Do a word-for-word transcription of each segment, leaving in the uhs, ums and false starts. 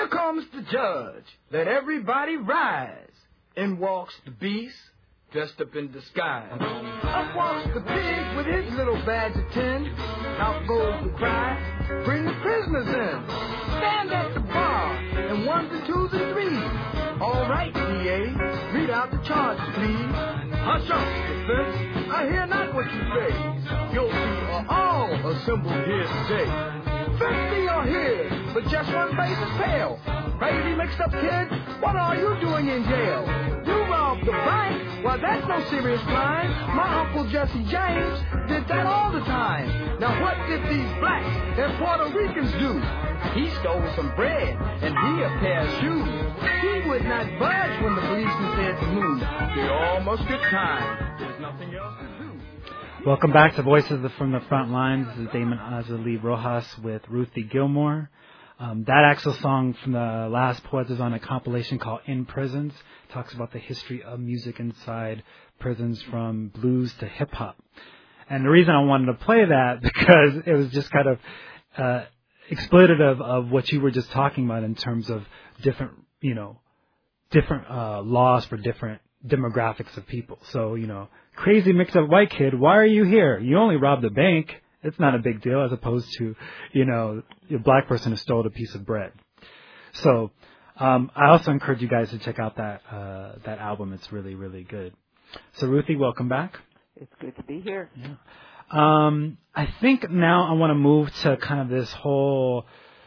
comes the judge. Let everybody rise. In walks the beast, dressed up in disguise. Up walks the pig with his little badge of tin. Out goes the cry, bring the prisoners in. Stand at the bar, and ones and twos and threes. All right, D A, read out the charges, please. Hush up, defense, I hear not what you say. Guilty are all assembled here today. Fifty are here, but just one face is pale. Crazy mixed up kid, what are you doing in jail? You robbed the bank? Well, that's no serious crime. My Uncle Jesse James did that all the time. Now what did these blacks and Puerto Ricans do? He stole some bread and he a pair of shoes. He would not budge when the policeman said to move. They all must get time. There's nothing else to do. Welcome back to Voices from the Front Lines. This is Damon Azali Rojas with Ruthie Gilmore. Um, that actual song from the last Poets is on a compilation called In Prisons. It talks about the history of music inside prisons from blues to hip-hop. And the reason I wanted to play that, because it was just kind of uh, exploitative of what you were just talking about in terms of different, you know, different uh, laws for different demographics of people. So, you know, crazy mixed-up white kid, why are you here? You only robbed a bank. It's not a big deal as opposed to, you know, a black person who stole a piece of bread. So um, I also encourage you guys to check out that uh, that album. It's really, really good. So, Ruthie, welcome back. It's good to be here. Yeah. Um, I think now I want to move to kind of this whole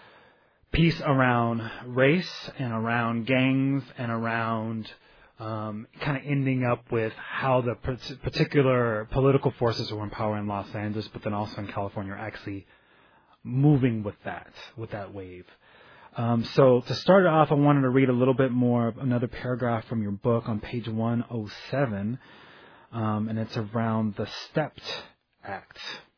piece around race and around gangs and around Um, kind of ending up with how the particular political forces who are in power in Los Angeles, but then also in California, are actually moving with that, with that wave. Um, so to start off, I wanted to read a little bit more, another paragraph from your book on page one oh seven, um, and it's around the STEPT Act.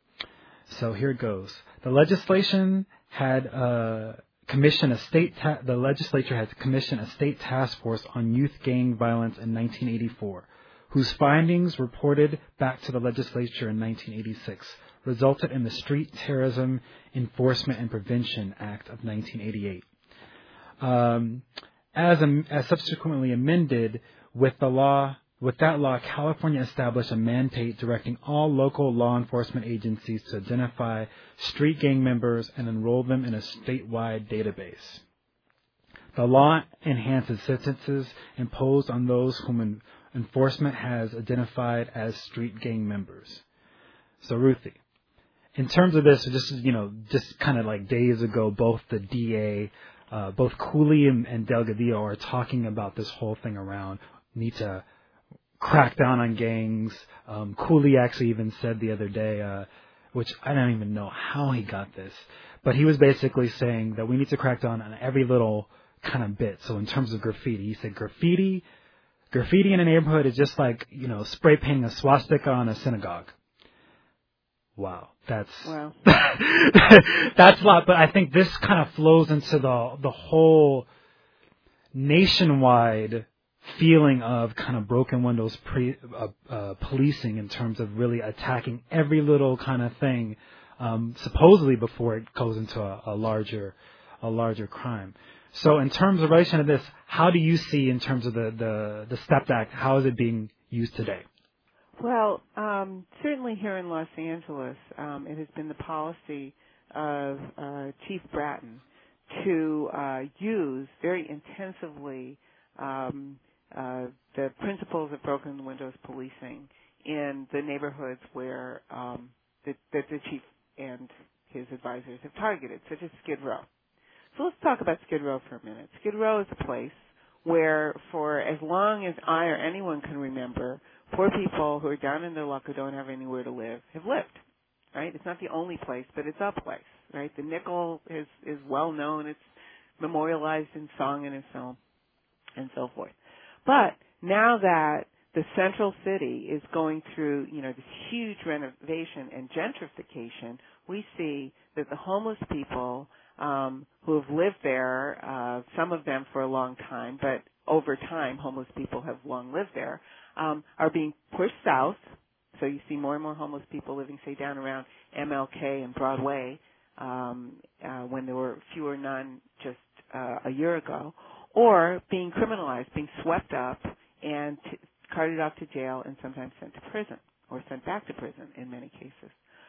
So here it goes. The legislation had uh, commissioned a state. Ta- the legislature has commissioned a state task force on youth gang violence in nineteen eighty-four, whose findings, reported back to the legislature in nineteen eighty-six, resulted in the Street Terrorism Enforcement and Prevention Act of nineteen eighty-eight. Um, as, am- as subsequently amended with the law. With that law, California established a mandate directing all local law enforcement agencies to identify street gang members and enroll them in a statewide database. The law enhances sentences imposed on those whom en- enforcement has identified as street gang members. So, Ruthie, in terms of this, just you know, just kind of like days ago, both the D A, uh, both Cooley and, and Delgadillo are talking about this whole thing around need to crack down on gangs. Um, Cooley actually even said the other day, uh, which I don't even know how he got this, but he was basically saying that we need to crack down on every little kind of bit. So in terms of graffiti, he said graffiti, graffiti in a neighborhood is just like, you know, spray painting a swastika on a synagogue. Wow, that's wow. that's a lot. But I think this kind of flows into the the whole nationwide feeling of kind of broken windows pre, uh, uh, policing in terms of really attacking every little kind of thing, um, supposedly before it goes into a, a larger, a larger crime. So, in terms of relation to this, how do you see in terms of the the, the STEPT Act? How is it being used today? Well, um, certainly here in Los Angeles, um, it has been the policy of uh, Chief Bratton to uh, use very intensively um, uh, the principles of broken windows policing in the neighborhoods where um, the, that the chief and his advisors have targeted, such as Skid Row. So let's talk about Skid Row for a minute. Skid Row is a place where, for as long as I or anyone can remember, poor people who are down in their luck who don't have anywhere to live have lived. Right? It's not the only place, but it's a place. Right? The nickel is is well known. It's memorialized in song and in film, and so forth. But now that the central city is going through, you know, this huge renovation and gentrification, we see that the homeless people um, who have lived there, uh, some of them for a long time, but over time, homeless people have long lived there, um, are being pushed south. So you see more and more homeless people living, say, down around M L K and Broadway, um, uh, when there were fewer non just uh, a year ago, or being criminalized, being swept up and t- carted off to jail and sometimes sent to prison or sent back to prison in many cases.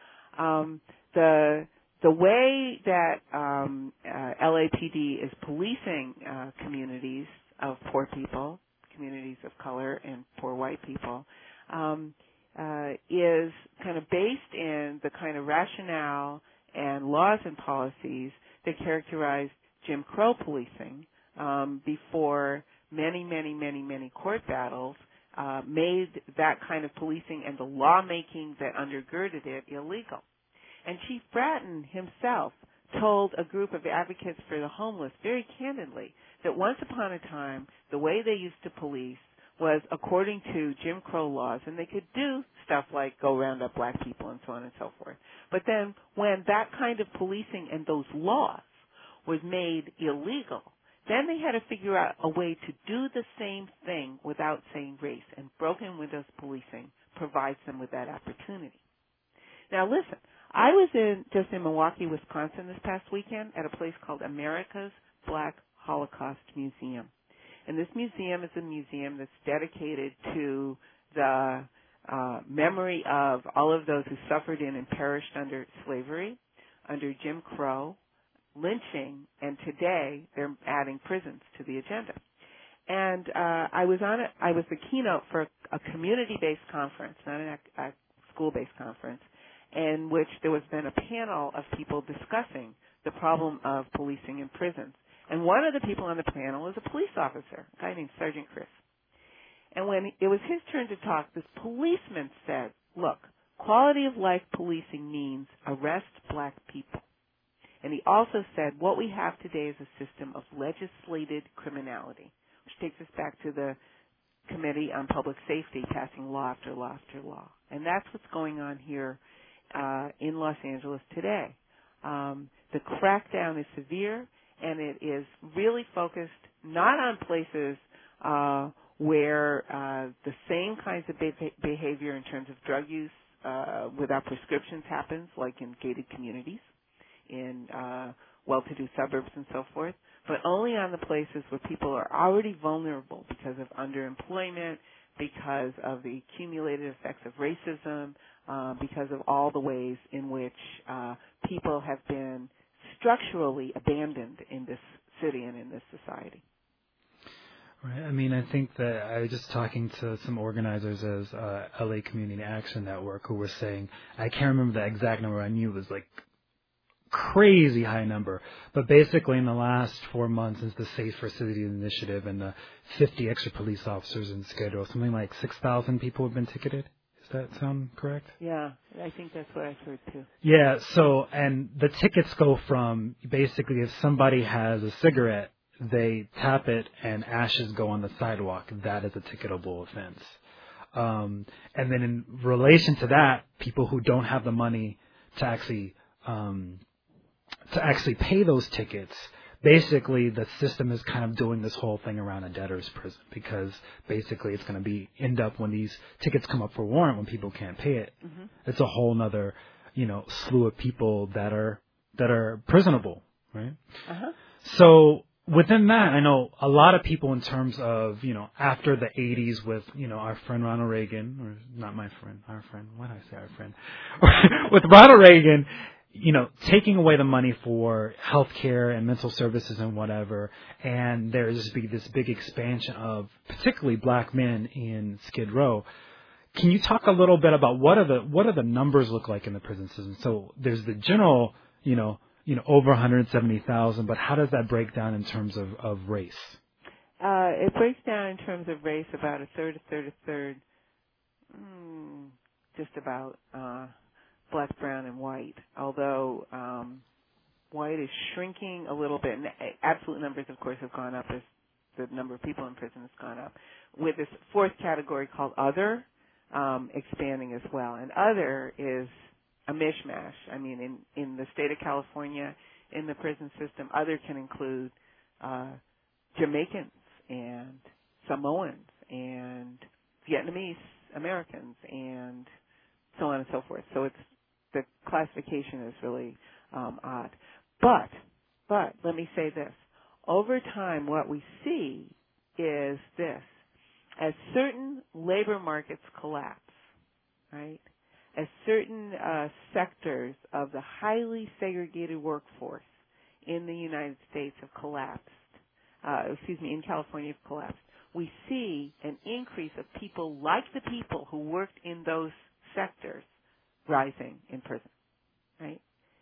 Um, the the way that um, uh, L A P D is policing uh, communities of poor people, communities of color and poor white people, um, uh, is kind of based in the kind of rationale and laws and policies that characterized Jim Crow policing um, before many, many, many, many court battles uh, made that kind of policing and the lawmaking that undergirded it illegal. And Chief Bratton himself told a group of advocates for the homeless very candidly that once upon a time, the way they used to police was according to Jim Crow laws, and they could do stuff like go round up black people and so on and so forth. But then when that kind of policing and those laws was made illegal, then they had to figure out a way to do the same thing without saying race, and broken windows policing provides them with that opportunity. Now listen, I was in just in Milwaukee, Wisconsin this past weekend at a place called America's Black Holocaust Museum. And this museum is a museum that's dedicated to the uh, memory of all of those who suffered in and perished under slavery, under Jim Crow, lynching, and today they're adding prisons to the agenda. And uh, I was on a, I was the keynote for a, a community-based conference, not a, a school-based conference, in which there was then a panel of people discussing the problem of policing in prisons. And one of the people on the panel was a police officer, a guy named Sergeant Chris. And when it was his turn to talk, this policeman said, look, quality of life policing means arrest black people. And he also said, what we have today is a system of legislated criminality, which takes us back to the Committee on Public Safety passing law after law after law. And that's what's going on here uh, in Los Angeles today. Um, the crackdown is severe, and it is really focused not on places uh, where uh, the same kinds of be- behavior in terms of drug use uh, without prescriptions happens, like in gated communities, in uh, well-to-do suburbs and so forth, but only on the places where people are already vulnerable because of underemployment, because of the accumulated effects of racism, uh, because of all the ways in which uh, people have been structurally abandoned in this city and in this society. Right. I mean, I think that I was just talking to some organizers as uh, L A Community Action Network who were saying, I can't remember the exact number, I knew it was like crazy high number, but basically in the last four months since the Safer Cities Initiative and the fifty extra police officers in Skid Row, something like six thousand people have been ticketed. Does that sound correct? Yeah, I think that's what I've heard too. Yeah, so, and the tickets go from basically if somebody has a cigarette, they tap it and ashes go on the sidewalk. That is a ticketable offense. Um, and then in relation to that, people who don't have the money to actually um, to actually pay those tickets, basically the system is kind of doing this whole thing around a debtor's prison, because basically it's going to be end up when these tickets come up for warrant when people can't pay it. Mm-hmm. It's a whole nother, you know, slew of people that are that are prisonable, right? Uh-huh. So within that, I know a lot of people in terms of, you know, after the eighties with, you know, our friend Ronald Reagan, or not my friend, our friend, why did I say our friend? With Ronald Reagan, you know, taking away the money for health care and mental services and whatever, and there's just be this big expansion of particularly black men in Skid Row. Can you talk a little bit about what are the what do the numbers look like in the prison system? So there's the general, you know, you know, over one hundred seventy thousand, but how does that break down in terms of, of race? Uh, it breaks down in terms of race about a third, a third, a third, mm, just about uh, black, brown, and white, although um, white is shrinking a little bit. And absolute numbers, of course, have gone up as the number of people in prison has gone up, with this fourth category called other um, expanding as well. And other is a mishmash. I mean, in, in the state of California, in the prison system, other can include uh, Jamaicans and Samoans and Vietnamese Americans and so on and so forth. So it's the classification is really um, odd. But, but let me say this. over time, what we see is this. As certain labor markets collapse, right, as certain uh, sectors of the highly segregated workforce in the United States have collapsed, uh, excuse me, in California have collapsed, we see an increase of people like the people who worked in those sectors rising in prison, right?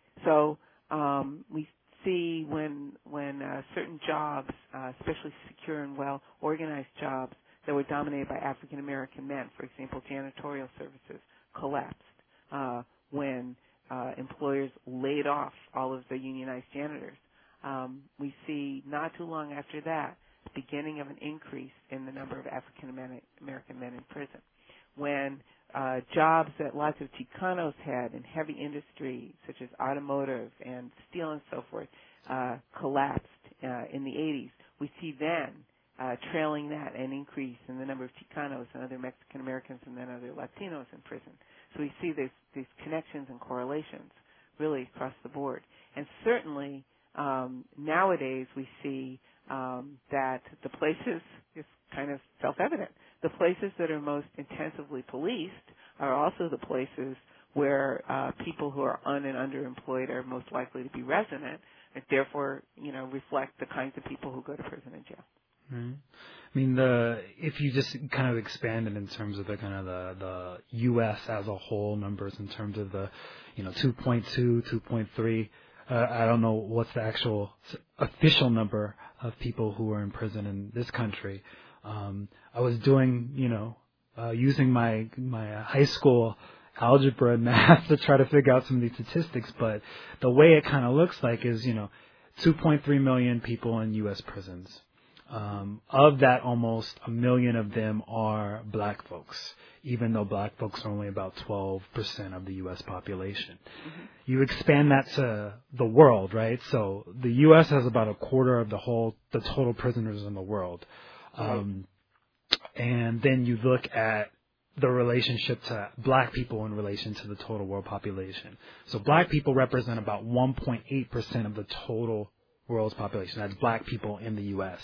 So um, we see when when uh, certain jobs, uh, especially secure and well organized jobs that were dominated by African American men, for example, janitorial services, collapsed. Uh, when uh, employers laid off all of the unionized janitors, um, we see not too long after that the beginning of an increase in the number of African American men in prison. When uh, jobs that lots of Chicanos had in heavy industry, such as automotive and steel and so forth, uh, collapsed uh, in the eighties, we see then, uh, trailing that, an increase in the number of Chicanos and other Mexican Americans and then other Latinos in prison. So we see these, these connections and correlations really across the board. And certainly um, nowadays we see um, that the places, it's kind of self-evident, the places that are most intensively policed are also the places where uh, people who are un- and underemployed are most likely to be resident, and therefore, you know, reflect the kinds of people who go to prison and jail. Right. I mean, the if you just kind of expand it in terms of the kind of the, the U S as a whole numbers in terms of the, you know, two point two, two point three, uh, I don't know what's the actual official number of people who are in prison in this country. Um, I was doing, you know, uh, using my my high school algebra and math to try to figure out some of these statistics, but the way it kind of looks like is, you know, two point three million people in U S prisons. Um, of that, almost a million of them are black folks, even though black folks are only about twelve percent of the U S population. Mm-hmm. You expand that to the world, right? So the U S has about a quarter of the whole, the total prisoners in the world. Um, right. And then you look at the relationship to black people in relation to the total world population. So black people represent about one point eight percent of the total world's population. That's black people in the U S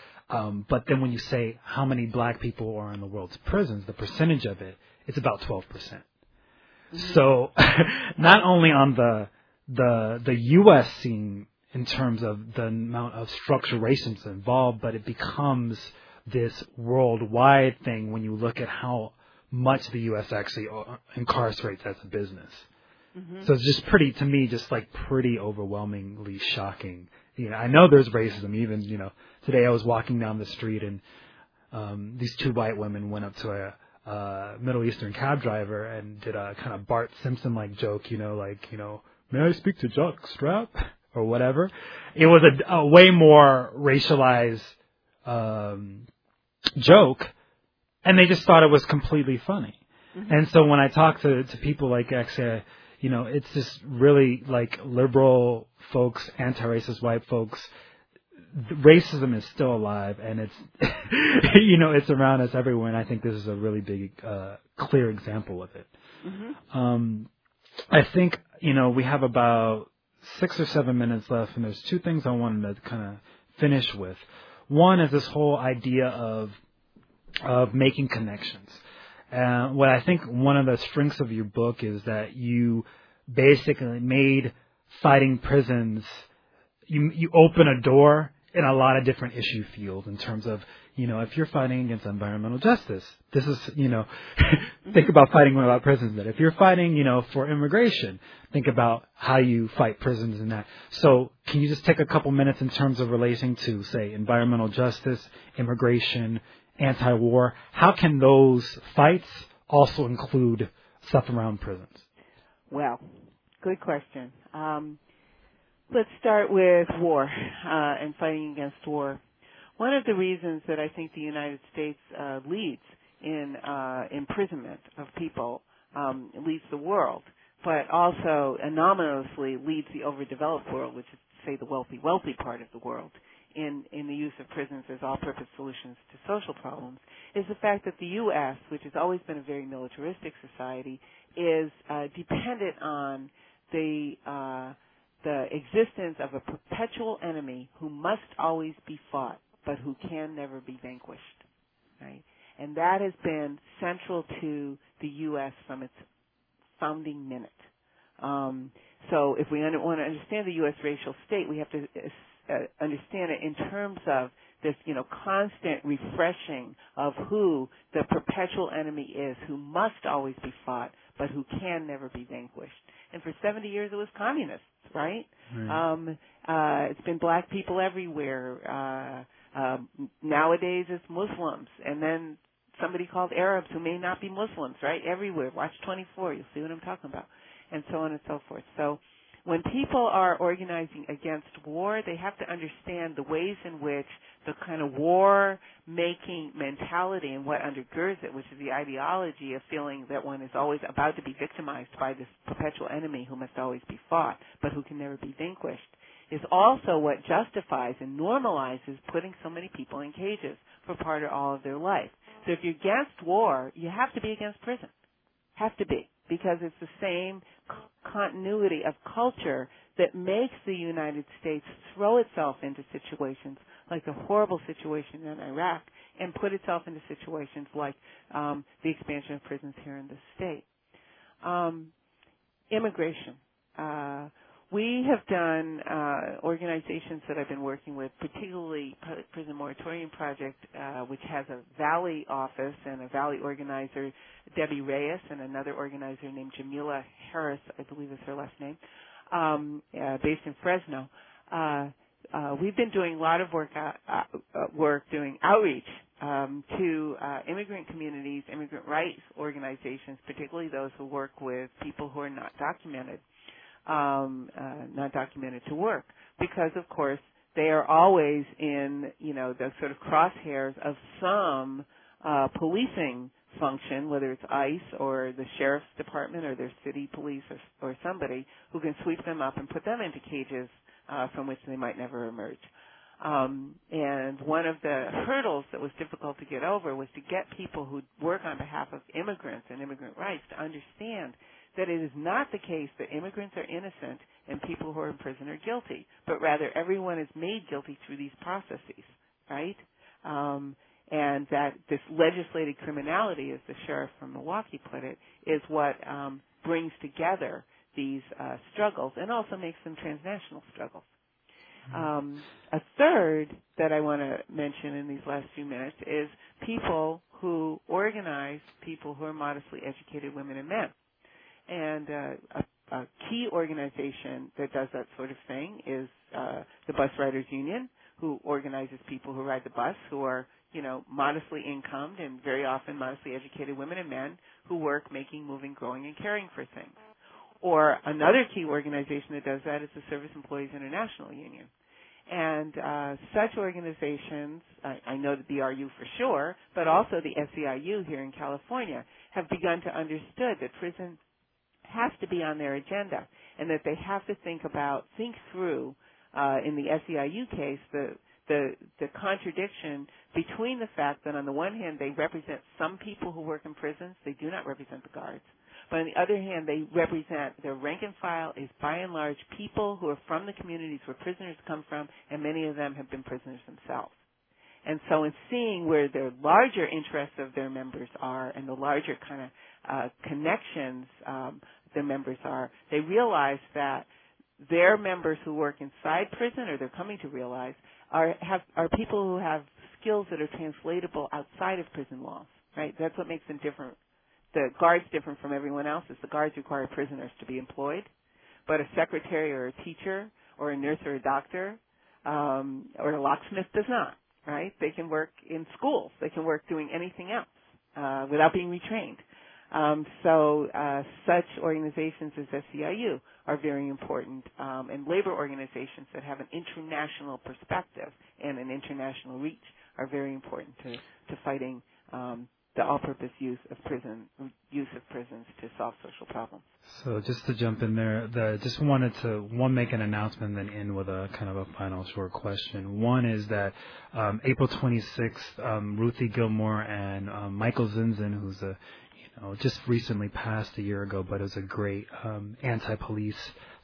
Um, but then when you say how many black people are in the world's prisons, the percentage of it, it's about twelve percent. Mm-hmm. So not only on the the the U S scene in terms of the amount of structural racism involved, but it becomes this worldwide thing when you look at how much the U S actually incarcerates as a business. Mm-hmm. So it's just pretty, to me, just like pretty overwhelmingly shocking. You know, I know there's racism. Even, you know, today I was walking down the street and um, these two white women went up to a uh, Middle Eastern cab driver and did a kind of Bart Simpson-like joke, you know, like, you know, may I speak to Jock Strap or whatever. It was a, a way more racialized um, joke, and they just thought it was completely funny. Mm-hmm. And so when I talk to, to people like actually, you know, it's just really like liberal folks, anti-racist white folks. Racism is still alive, and it's, you know, it's around us everywhere. And I think this is a really big, uh, clear example of it. Mm-hmm. Um, I think, you know, we have about six or seven minutes left, and there's two things I wanted to kind of finish with. One is this whole idea of of making connections. Uh, what I think one of the strengths of your book is that you basically made fighting prisons, you you open a door in a lot of different issue fields in terms of, you know, if you're fighting against environmental justice, this is, you know, think about fighting about prisons. That if you're fighting, you know, for immigration, think about how you fight prisons and that. So can you just take a couple minutes in terms of relating to, say, environmental justice, immigration, anti-war? How can those fights also include stuff around prisons? Well, good question. Um, let's start with war uh, and fighting against war. One of the reasons that I think the United States uh, leads in uh, imprisonment of people, um, leads the world, but also anomalously leads the overdeveloped world, which is, say, the wealthy, wealthy part of the world, in, in the use of prisons as all-purpose solutions to social problems, is the fact that the U S, which has always been a very militaristic society, is uh, dependent on the uh, the existence of a perpetual enemy who must always be fought, but who can never be vanquished, right? And that has been central to the U S from its founding minute. Um, so if we under, want to understand the U S racial state, we have to uh, understand it in terms of this, you know, constant refreshing of who the perpetual enemy is, who must always be fought, but who can never be vanquished. And for seventy years, it was communists, right? right. Um, uh, it's been black people everywhere. Uh, uh, nowadays, it's Muslims, and then somebody called Arabs who may not be Muslims, right? Everywhere. Watch twenty-four. You'll see what I'm talking about, and so on and so forth. So when people are organizing against war, they have to understand the ways in which the kind of war-making mentality and what undergirds it, which is the ideology of feeling that one is always about to be victimized by this perpetual enemy who must always be fought, but who can never be vanquished, is also what justifies and normalizes putting so many people in cages for part or all of their life. So if you're against war, you have to be against prison. Have to be. Because it's the same continuity of culture that makes the United States throw itself into situations like the horrible situation in Iraq and put itself into situations like um, the expansion of prisons here in the state. Um, immigration. Uh, we have done uh, organizations that I've been working with, particularly Prison Moratorium Project, uh, which has a Valley office and a Valley organizer, Debbie Reyes, and another organizer named Jamila Harris, I believe is her last name, um, uh, based in Fresno. Uh, uh, we've been doing a lot of work, uh, uh, work doing outreach um, to uh, immigrant communities, immigrant rights organizations, particularly those who work with people who are not documented. Um, uh, not documented to work, because of course they are always in, you know, the sort of crosshairs of some uh, policing function, whether it's ICE or the sheriff's department or their city police or, or somebody who can sweep them up and put them into cages uh, from which they might never emerge. Um, and one of the hurdles that was difficult to get over was to get people who work on behalf of immigrants and immigrant rights to understand that it is not the case that immigrants are innocent and people who are in prison are guilty, but rather everyone is made guilty through these processes, right? Um, and that this legislated criminality, as the sheriff from Milwaukee put it, is what um, brings together these uh, struggles and also makes them transnational struggles. Um, a third that I want to mention in these last few minutes is people who organize people who are modestly educated women and men. And uh, a, a key organization that does that sort of thing is uh, the Bus Riders Union, who organizes people who ride the bus who are, you know, modestly incomed and very often modestly educated women and men who work making, moving, growing, and caring for things. Or another key organization that does that is the Service Employees International Union. And uh, such organizations, I, I know the B R U for sure, but also the S E I U here in California, have begun to understand that prison has to be on their agenda, and that they have to think about, think through, uh, in the S E I U case, the, the, the contradiction between the fact that on the one hand they represent some people who work in prisons, they do not represent the guards, but on the other hand they represent, their rank and file is by and large people who are from the communities where prisoners come from, and many of them have been prisoners themselves. And so in seeing where the larger interests of their members are and the larger kind of uh, connections um, their members are, they realize that their members who work inside prison, or they're coming to realize, are have are people who have skills that are translatable outside of prison walls, right? That's what makes them different. The guards different from everyone else is the guards require prisoners to be employed, but a secretary or a teacher or a nurse or a doctor um, or a locksmith does not, right? They can work in schools. They can work doing anything else uh, without being retrained. Um, so uh, such organizations as S E I U are very important, um, and labor organizations that have an international perspective and an international reach are very important to, to fighting um, the all-purpose use of prison, use of prisons to solve social problems. So just to jump in there, the, just wanted to, one, make an announcement and then end with a kind of a final short question. One is that um, April twenty-sixth, um, Ruthie Gilmore and um, Michael Zinzin, who's a, you know, just recently passed a year ago, but is a great um, anti-police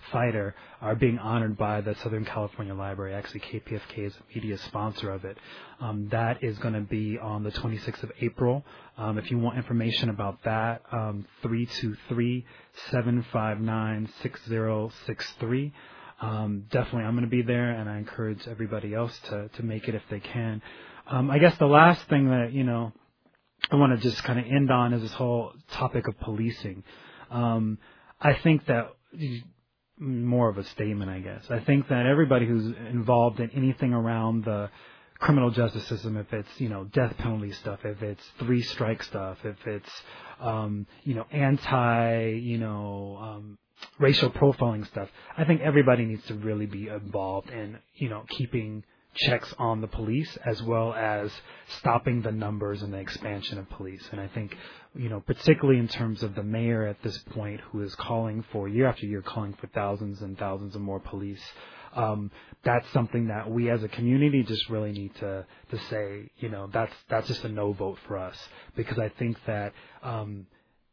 fighter are being honored by the Southern California Library. Actually, K P F K is a media sponsor of it. Um, that is going to be on the twenty-sixth of April. Um, if you want information about that, um, three two three, seven five nine, six zero six three. Um, definitely, I'm going to be there, and I encourage everybody else to, to make it if they can. Um, I guess the last thing that, you know, I want to just kind of end on is this whole topic of policing. Um, I think that more of a statement, I guess. I think that everybody who's involved in anything around the criminal justice system, if it's, you know, death penalty stuff, if it's three strike stuff, if it's, um, you know, anti, you know, um, racial profiling stuff, I think everybody needs to really be involved in, you know, keeping checks on the police as well as stopping the numbers and the expansion of police. And I think, you know, particularly in terms of the mayor at this point who is calling for, year after year, calling for thousands and thousands of more police, um, that's something that we as a community just really need to, to say, you know, that's, that's just a no vote for us. Because I think that, um,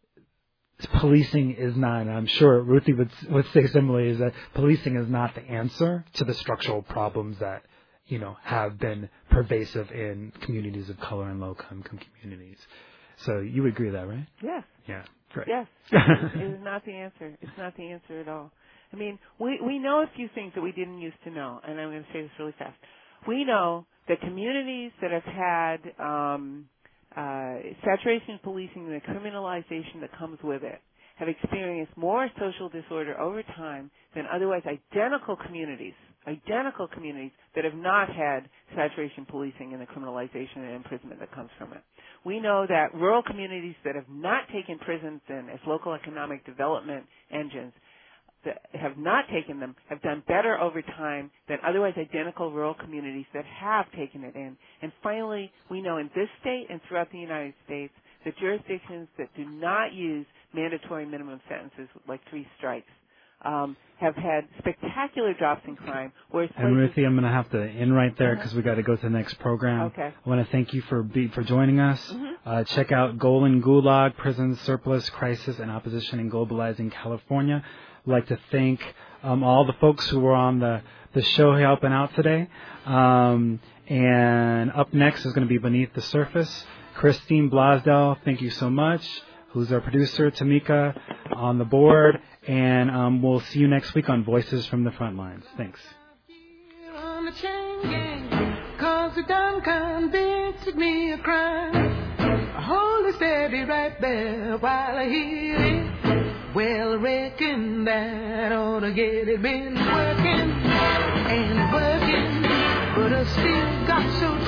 policing is not, and I'm sure Ruthie would, would say similarly, is that policing is not the answer to the structural problems that, you know, have been pervasive in communities of color and low-income communities. So you would agree with that, right? Yes. Yeah. Great. Yes. It is not the answer. It's not the answer at all. I mean, we, we know a few things that we didn't used to know, and I'm going to say this really fast. We know that communities that have had um, uh, saturation policing and the criminalization that comes with it have experienced more social disorder over time than otherwise identical communities, identical communities that have not had saturation policing and the criminalization and imprisonment that comes from it. We know that rural communities that have not taken prisons in as local economic development engines, that have not taken them, have done better over time than otherwise identical rural communities that have taken it in. And finally, we know in this state and throughout the United States, the jurisdictions that do not use mandatory minimum sentences like three strikes um, have had spectacular drops in crime. Whereas and Ruthie, I'm going to have to end right there because uh-huh. we got to go to the next program. Okay. I want to thank you for be, for joining us. Mm-hmm. Uh, check out Golan Gulag, Prison Surplus, Crisis, and Opposition in Globalizing California. I'd like to thank um, all the folks who were on the, the show helping out today. Um, and up next is going to be Beneath the Surface. Christine Blasdell, thank you so much, who's our producer, Tamika on the board, and um, we'll see you next week on Voices from the Front Lines. Thanks. On the chain gang, 'cause they done convicted me of crime. Hold it steady right there while I hear it. Well, I reckon that ought to get it. Been working and working, but I still got so